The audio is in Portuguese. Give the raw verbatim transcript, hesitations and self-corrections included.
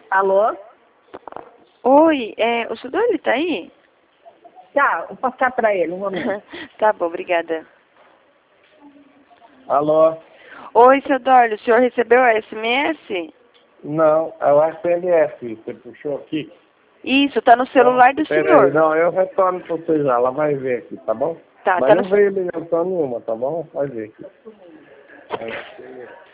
Alô? Oi, é, o seu Dorley tá aí? Tá, vou passar para ele um momento. Tá bom, obrigada. Alô? Oi, seu Dorley, o senhor recebeu a S M S? Não, é o S M S, você puxou aqui. Isso, tá no celular do Pera senhor. aí, não, eu retorno para você já, ela vai ver aqui, tá bom? Tá, Mas tá não no... veio ligação nenhuma, tá bom? Vai ver aqui.